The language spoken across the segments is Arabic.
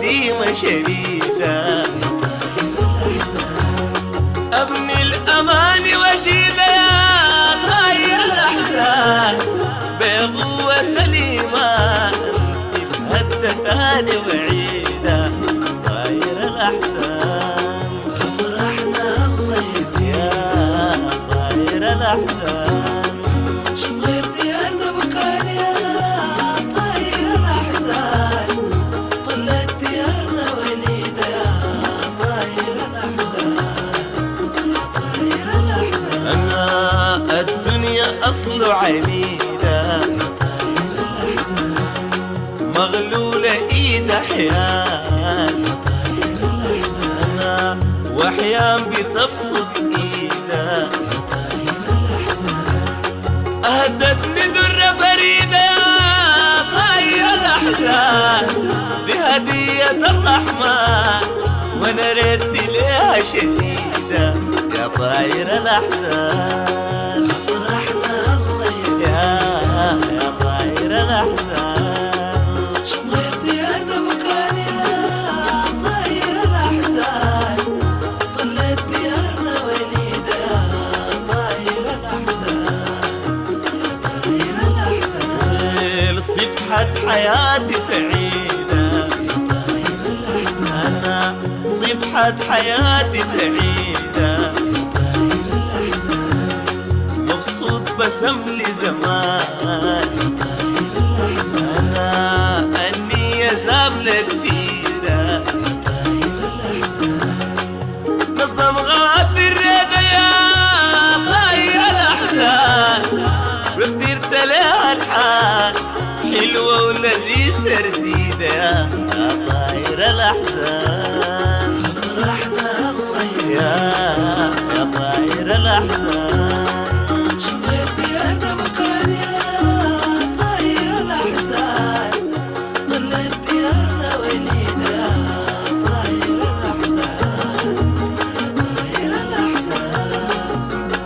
كريمة شديدة، ابني الأمان وشيدة يا طاير الأحزان، بقوة الإيمان تتهدى تاني بعيدة طاير الأحزان. فرحنا الله يزيد يا طاير الأحزان، شوف غير ديارنا بكان يا طاير الأحزان، طلت ديارنا وليدة يا طاير الأحزان، يا طاير الأحزان. أنا الدنيا أصل عنيدة، يا طاير الأحزان، مغلولة إيد أحيان، يا طاير الأحزان، أنا وأحيان بتبسط إيدها، يا طاير الأحزان، أهدتني درة فريدة يا طاير الأحزان، دي هدية الرحمن وأنا ردي ليها شديدة يا طاير الأحزان. فرحنا الله يزيد يا طاير الأحزان، شوف غير ديارنا بكان يا طاير الأحزان، طلت ديارنا وليدة يا طاير الأحزان، يا طاير الأحزان، صفحة حياتي سعيدة، يا طاير الأحزان، أنا صفحة حياتي سعيدة، يا طاير الأحزان، مبسوط بسم لي زمان، يا طاير الأحزان، أنا النية زاملة سيدة، يا طاير الأحزان، نظم غافر ريدة يا طاير الأحزان، واخترت لها الحال حلوة ولذيذ ترديدة يا طاير الأحزان. فرحنا الله يزيد يا طاير الأحزان، شوف غير ديارنا بكان يا طاير الأحزان، طلت ديارنا وليدة يا طاير الأحزان، يا طاير الأحزان.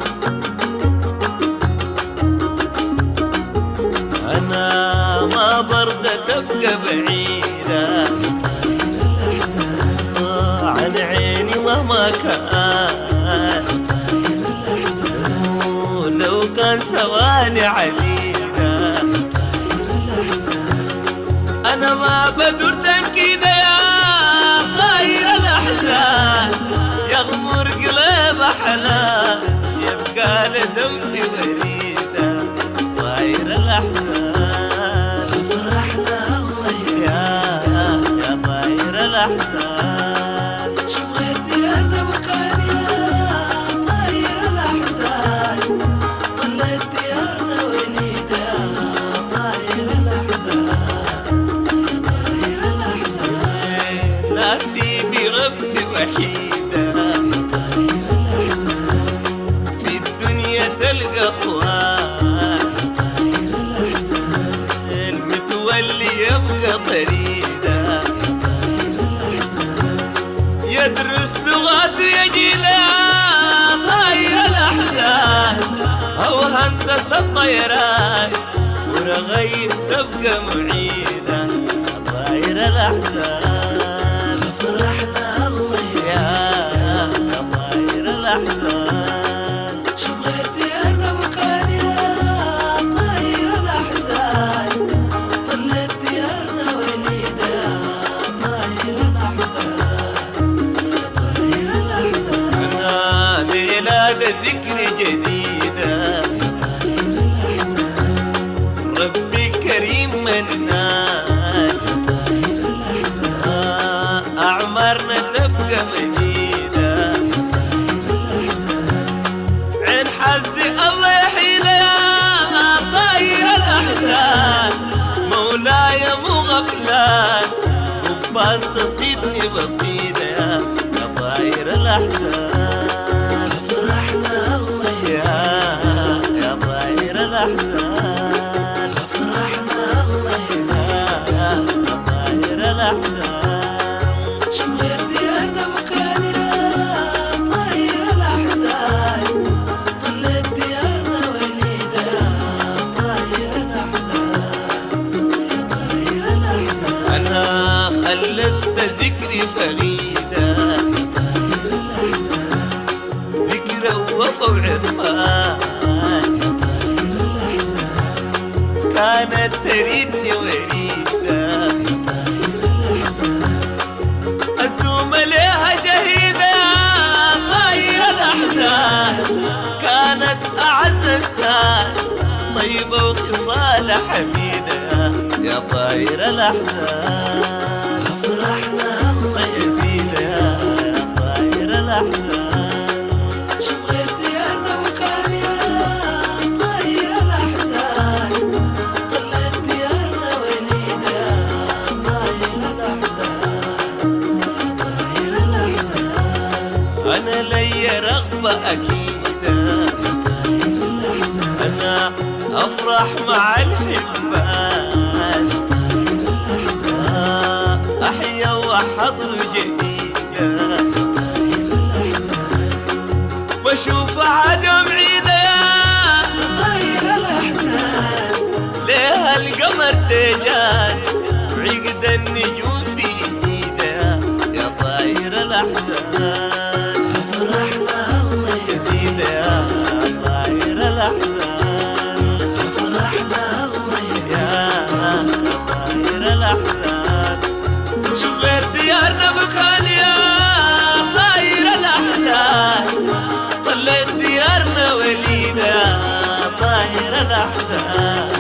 أنا ما برضى تبقى بعيدة يا طاير الأحزان، عن عيني مهما كان، يا طاير الأحزان، ولو كان ثواني عديدة، يا طاير الأحزان، أنا ما بدور تنكيدة يا طاير الأحزان، يغمر قلب حنان يبقى لدم في وريدة طاير الأحزان. فرحنا الله يزيد يا طاير الأحزان، شوف غير ديارنا بكان يا طاير الأحزان، طلت ديارنا وليدة يا طاير الأحزان، يا طاير الأحزان، لا تسيبي ربي وحيدة، يا طاير الأحزان، في الدنيا تلقى اخوان، يا طاير الأحزان، المتولي يبقى طريدة، يا طاير الأحزان، يدرس لغات يجينا طاير الأحزان، أو هندسة الطيران ورغيب تبقى معيدة طاير الأحزان. فرحنا الله يزيد يا طاير الأحزان، شوف غير ديارنا بكان يا طاير الأحزان، طلت ديارنا وليدة يا طاير الأحزان، يا طاير الأحزان، أنا ميلاد ذكر جديدة، يا طاير الأحزان، ربي كريم منان، يا طاير الأحزان، أعمارنا تبقى مديدة، يا طاير الأحزان، عين حسدي الله يحيينا يا طاير الأحزان، مولاي مو غفلان وبال تصيدني بصيدة يا طاير الأحزان. فرحنا الله يزيد يا طاير الأحزان، فرحنا الله يزيد يا طاير الأحزان، شوف غير ديارنا بكان يا طاير الأحزان، طلت ديارنا وليدة يا طاير الأحزان، يا طاير الأحزان، أنا خلت ريدني وريدة يا طاير الأحزان الزوم ليها شهيدة يا طاير الأحزان كانت أعز إنسان طيبة وخصال حميدة يا طاير الأحزان فرحنا الله يزيد يا طاير الأحزان شوف غير ديارنا مكان يا طاير الأحزان طلت ديارنا وليدة يا طاير الأحزان يا طاير الأحزان أنا لي رغبة أكيدة يا طاير الأحزان أنا أفرح مع الحبان يا طاير الأحزان أحيا وحضر جديدة يا طاير الأحزان وأشوف عدم عيدة يا طاير الأحزان ليها القمر تجان وعقد النجوم في إيده يا طاير الأحزان فرحنا الله يزيد يا طاير الأحزان فرحنا الله يا طاير الأحزان شوف غير ديارنا مكان يا طاير الأحزان طلت ديارنا وليدة يا طاير الأحزان